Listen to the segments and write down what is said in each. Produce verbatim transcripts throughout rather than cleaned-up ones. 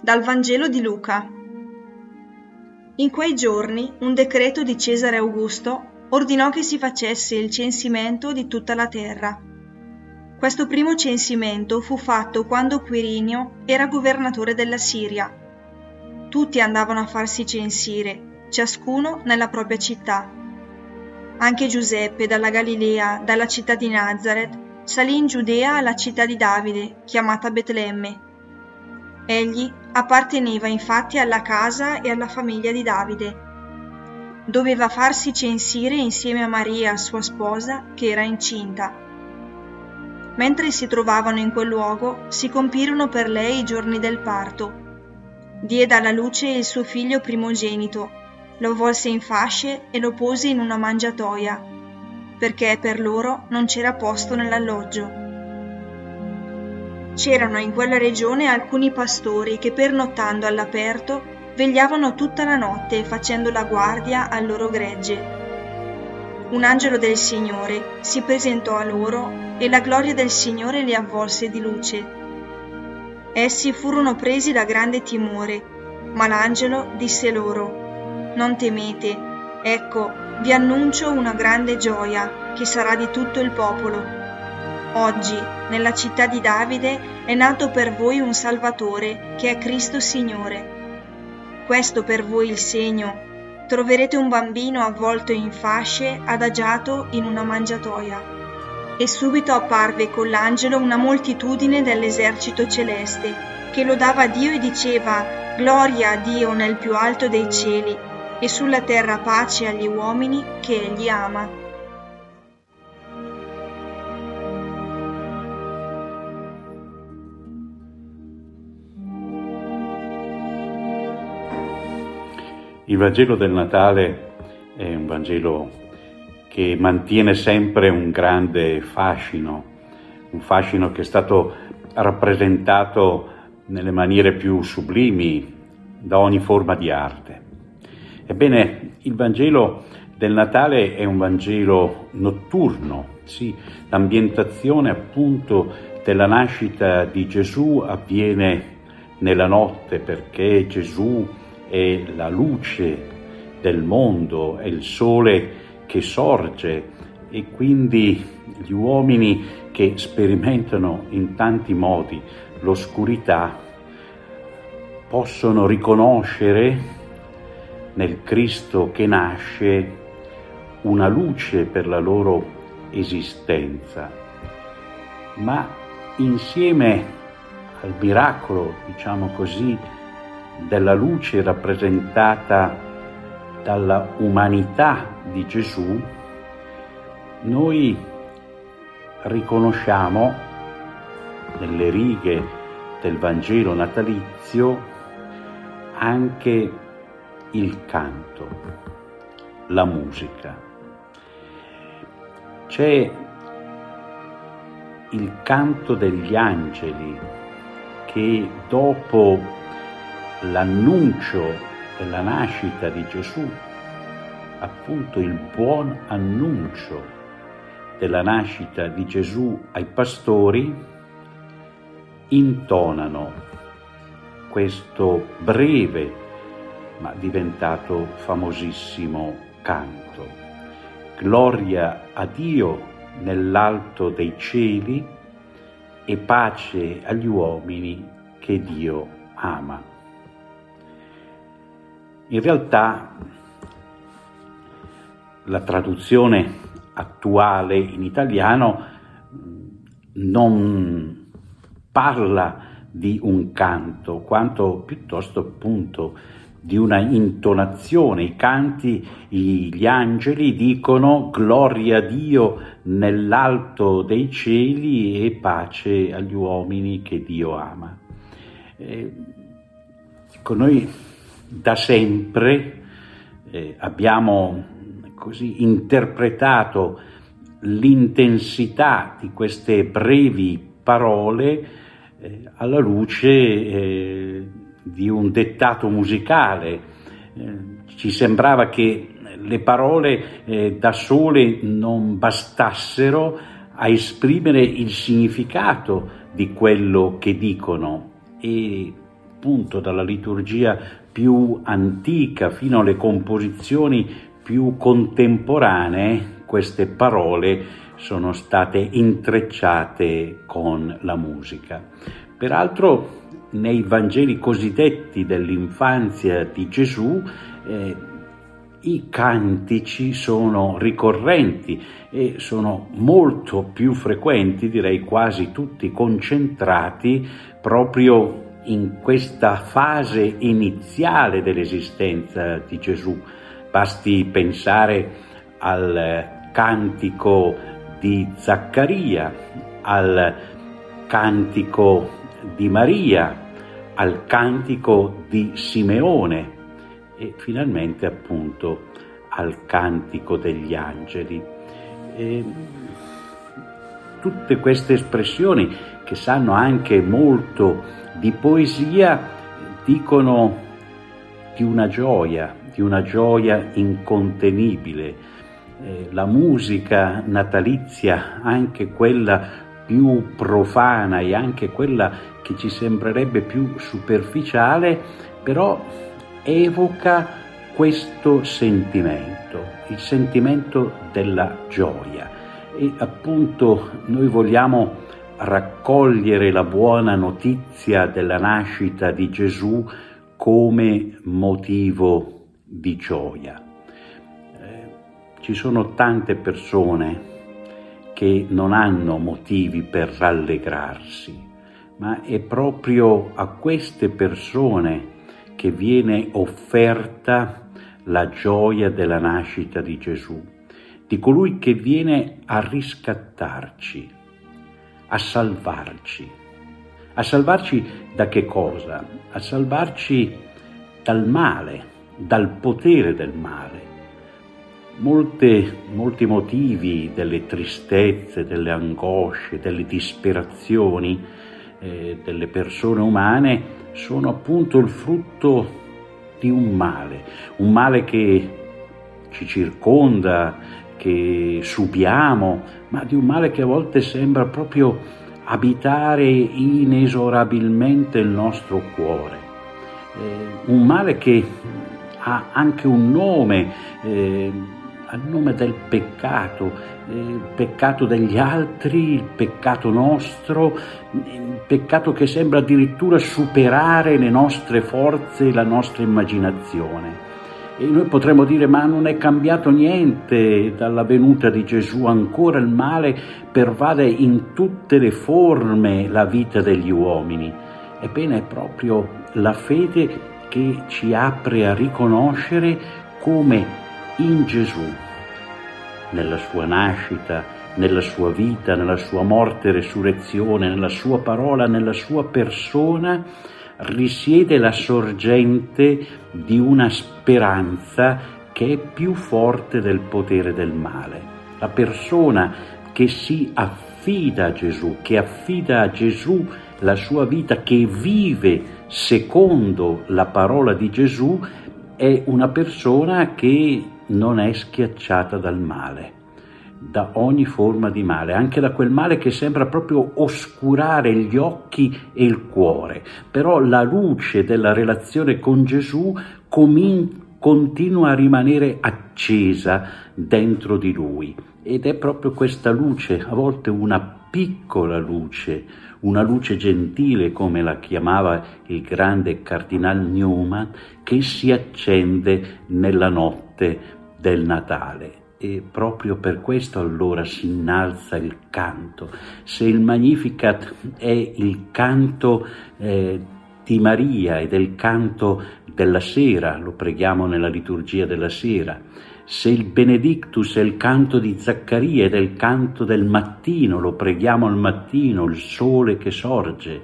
Dal Vangelo di Luca. In quei giorni un decreto di Cesare Augusto ordinò che si facesse il censimento di tutta la terra. Questo primo censimento fu fatto quando Quirinio era governatore della Siria. Tutti andavano a farsi censire, ciascuno nella propria città. Anche Giuseppe dalla Galilea, dalla città di Nazaret, salì in Giudea alla città di Davide, chiamata Betlemme. Egli apparteneva infatti alla casa e alla famiglia di Davide. Doveva farsi censire insieme a Maria, sua sposa, che era incinta. Mentre si trovavano in quel luogo, si compirono per lei i giorni del parto. Diede alla luce il suo figlio primogenito, lo avvolse in fasce e lo pose in una mangiatoia, perché per loro non c'era posto nell'alloggio. C'erano in quella regione alcuni pastori che, pernottando all'aperto, vegliavano tutta la notte facendo la guardia al loro gregge. Un angelo del Signore si presentò a loro e la gloria del Signore li avvolse di luce. Essi furono presi da grande timore, ma l'angelo disse loro: «Non temete, ecco, vi annuncio una grande gioia che sarà di tutto il popolo. Oggi, nella città di Davide, è nato per voi un Salvatore, che è Cristo Signore. Questo per voi il segno: troverete un bambino avvolto in fasce, adagiato in una mangiatoia». E subito apparve con l'angelo una moltitudine dell'esercito celeste, che lodava Dio e diceva: «Gloria a Dio nel più alto dei cieli, e sulla terra pace agli uomini che Egli ama». Il Vangelo del Natale è un Vangelo che mantiene sempre un grande fascino, un fascino che è stato rappresentato nelle maniere più sublimi da ogni forma di arte. Ebbene, il Vangelo del Natale è un Vangelo notturno, sì, l'ambientazione appunto della nascita di Gesù avviene nella notte, perché Gesù è la luce del mondo, è il sole che sorge, e quindi gli uomini che sperimentano in tanti modi l'oscurità possono riconoscere nel Cristo che nasce una luce per la loro esistenza. Ma insieme al miracolo, diciamo così, della luce rappresentata dalla umanità di Gesù, noi riconosciamo nelle righe del Vangelo natalizio anche il canto, la musica. C'è il canto degli angeli che, dopo l'annuncio della nascita di Gesù, appunto il buon annuncio della nascita di Gesù ai pastori, intonano questo breve ma diventato famosissimo canto: gloria a Dio nell'alto dei cieli e pace agli uomini che Dio ama. In realtà la traduzione attuale in italiano non parla di un canto, quanto piuttosto appunto di una intonazione. I canti, gli angeli dicono gloria a Dio nell'alto dei cieli e pace agli uomini che Dio ama. Eh, con noi da sempre eh, abbiamo così interpretato l'intensità di queste brevi parole eh, alla luce eh, di un dettato musicale. Eh, ci sembrava che le parole eh, da sole non bastassero a esprimere il significato di quello che dicono, e appunto dalla liturgia più antica fino alle composizioni più contemporanee, queste parole sono state intrecciate con la musica. Peraltro nei Vangeli cosiddetti dell'infanzia di Gesù eh, i cantici sono ricorrenti e sono molto più frequenti, direi quasi tutti concentrati proprio in questa fase iniziale dell'esistenza di Gesù. Basti pensare al cantico di Zaccaria, al cantico di Maria, al cantico di Simeone e finalmente appunto al cantico degli angeli. E tutte queste espressioni, che sanno anche molto di poesia, dicono di una gioia, di una gioia incontenibile. Eh, la musica natalizia, anche quella più profana e anche quella che ci sembrerebbe più superficiale, però evoca questo sentimento, il sentimento della gioia. E appunto noi vogliamo raccogliere la buona notizia della nascita di Gesù come motivo di gioia. Eh, ci sono tante persone che non hanno motivi per rallegrarsi, ma è proprio a queste persone che viene offerta la gioia della nascita di Gesù, di colui che viene a riscattarci, a salvarci. A salvarci da che cosa? A salvarci dal male, dal potere del male. Molte, molti motivi delle tristezze, delle angosce, delle disperazioni eh, delle persone umane sono appunto il frutto di un male, un male che ci circonda, che subiamo, ma di un male che a volte sembra proprio abitare inesorabilmente il nostro cuore. Eh, un male che ha anche un nome, eh, al nome del peccato, eh, il peccato degli altri, il peccato nostro, il peccato che sembra addirittura superare le nostre forze e la nostra immaginazione. E noi potremmo dire: ma non è cambiato niente dalla venuta di Gesù, ancora il male pervade in tutte le forme la vita degli uomini. Ebbene, è proprio la fede che ci apre a riconoscere come in Gesù, nella sua nascita, nella sua vita, nella sua morte e resurrezione, nella sua parola, nella sua persona, risiede la sorgente di una speranza che è più forte del potere del male. La persona che si affida a Gesù, che affida a Gesù la sua vita, che vive secondo la parola di Gesù, è una persona che non è schiacciata dal male, da ogni forma di male, anche da quel male che sembra proprio oscurare gli occhi e il cuore. Però la luce della relazione con Gesù comin- continua a rimanere accesa dentro di lui, ed è proprio questa luce, a volte una piccola luce, una luce gentile, come la chiamava il grande Cardinal Newman, che si accende nella notte del Natale. E proprio per questo allora si innalza il canto. Se il Magnificat è il canto eh, di Maria ed è il canto della sera, lo preghiamo nella liturgia della sera, se il Benedictus è il canto di Zaccaria ed è il canto del mattino, lo preghiamo al mattino, il sole che sorge,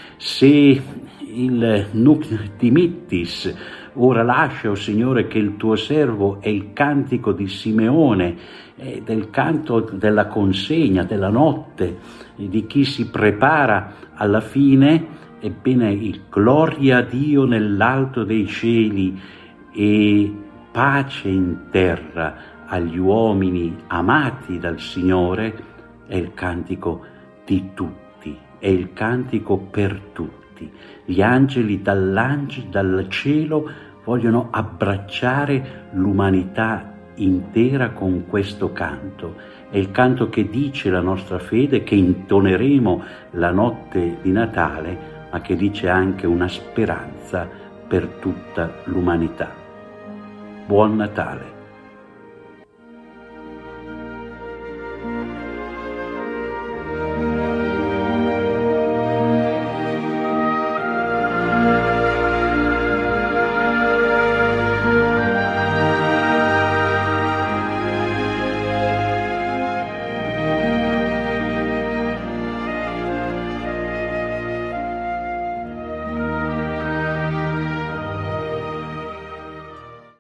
se il Nunc dimittis, ora lascia, o Signore, che il tuo servo, è il cantico di Simeone, è del canto della consegna, della notte, di chi si prepara alla fine, ebbene il gloria a Dio nell'alto dei cieli e pace in terra agli uomini amati dal Signore, è il cantico di tutti, è il cantico per tutti. parti. Gli angeli dall'ange, dal cielo vogliono abbracciare l'umanità intera con questo canto. È il canto che dice la nostra fede, che intoneremo la notte di Natale, ma che dice anche una speranza per tutta l'umanità. Buon Natale!